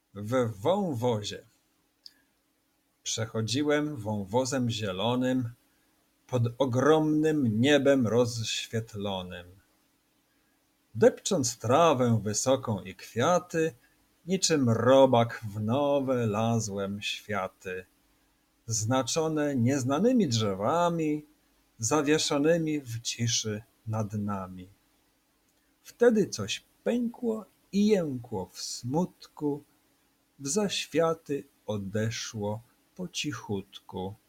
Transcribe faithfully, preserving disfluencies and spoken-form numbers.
W wąwozie. Przechodziłem wąwozem zielonym pod ogromnym niebem rozświetlonym. Depcząc trawę wysoką i kwiaty, niczym robak w nowe lazłem światy, znaczone nieznanymi drzewami, zawieszonymi w ciszy nad nami. Wtedy coś pękło i jękło w smutku, w zaświaty odeszło po cichutku.